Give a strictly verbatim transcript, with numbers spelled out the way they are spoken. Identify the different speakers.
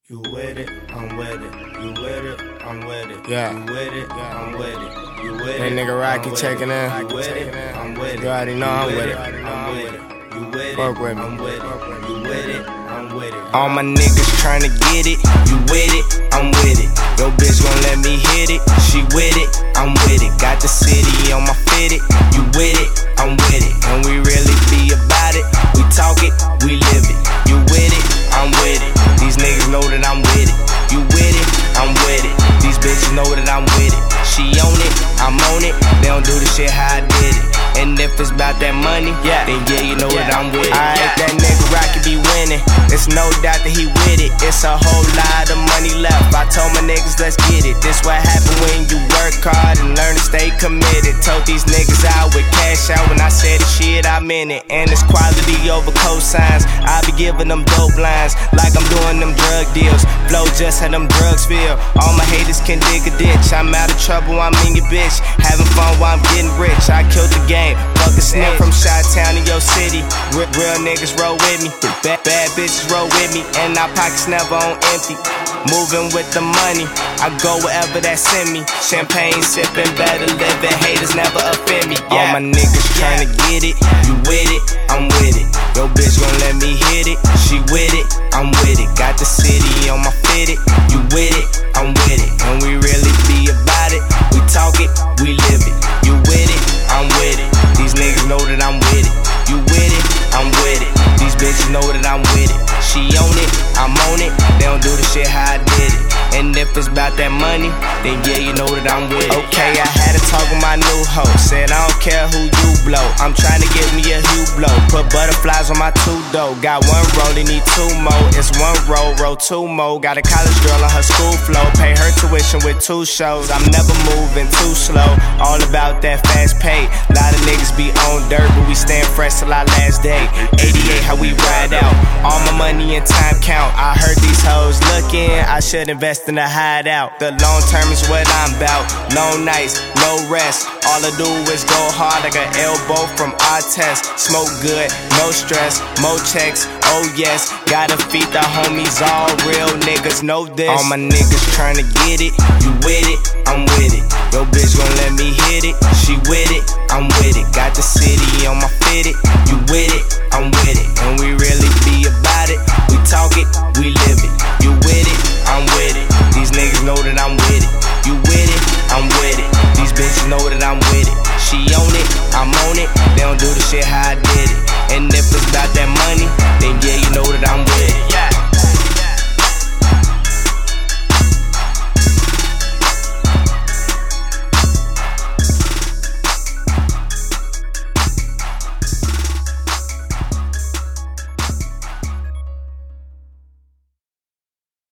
Speaker 1: You with it, I'm with it. You with it, I'm with it.
Speaker 2: Yeah.
Speaker 1: You with it, I'm with it. You with
Speaker 2: That
Speaker 1: it.
Speaker 2: nigga Rocky
Speaker 1: I'm
Speaker 2: checking in.
Speaker 1: You with it, I'm with it.
Speaker 2: You already know I'm with it.
Speaker 1: I'm with it. You with it,
Speaker 2: Fuck with me.
Speaker 1: I'm with it. You with it, I'm with it.
Speaker 2: All my niggas tryna get it. You with it, I'm with it. Yo bitch gon' let me hit it. She with it, I'm with it. Got the city on my fitted. You with it, I'm with it. And we really be about it. We talk it, we live it. You with it, I'm with it. These niggas know that I'm with it. You with it, I'm with it. These bitches know that I'm with it. She on it, I'm on it. They don't do the shit how I did it. And if it's about that money, yeah, then yeah, you know yeah. that I'm with it. Alright, that nigga Rocky be winning. It's no doubt that he with it. It's a whole lot of money left. I told my niggas, let's get it. This what happen when you work hard and learn to stay committed. Told these niggas out with cash out. When I said the shit, I meant it. And it's quality over cosigns. I be giving them dope lines like I'm doing them drug deals. Flow just how them drugs feel. All my haters can dig a ditch. I'm out of trouble, I'm in your bitch. Having fun while I'm getting rich. I killed the game. Fuck a snip from Chi-Town to your city. Real, real niggas roll with me. Bad, bad bitches roll with me. And our pockets never on empty. Moving with the money. I go wherever that send me. Champagne sipping, better living. Haters never offend me. Yeah. All my niggas tryna get it. You with it, I'm with it. Yo bitch gon' let me hit it. She with it, I'm with it. Got the city on my fitted. You with it, I'm with it. And we really be about it. We talk it, we live it. You with it, I'm with it. These niggas know that I'm with it. You with it, I'm with it. These bitches know that I'm with it. She on it, I'm on it. They don't do the shit how I did it. And if it's about that money, then yeah, you know that I'm with it. Okay, I had to talk with my new hoe. Said I don't care who you blow. I'm trying to get me a Hublot. Put butterflies on my two-dough. Got one roll, they need two more. It's one roll, roll two more. Got a college girl on her school flow. Pay her tuition with two shows. I'm never moving too slow. All about that fast pay. Lot of niggas be on dirt, but we stand fresh till our last day. eighty-eight, how we ride out. All my money and time count. I heard these hoes looking. I should invest in a hideout. The long term is what I'm about. Long nights, no rest. All I do is go hard like an elbow from our test. Smoke good, no stress, more checks, oh yes. Gotta feed the homies, all real niggas know this. All my niggas tryna get it. You with it, I'm with it. Yo bitch gon' let me hit it. She with it, I'm with it. Got the city on my fitted. You with it, I'm with it. And we really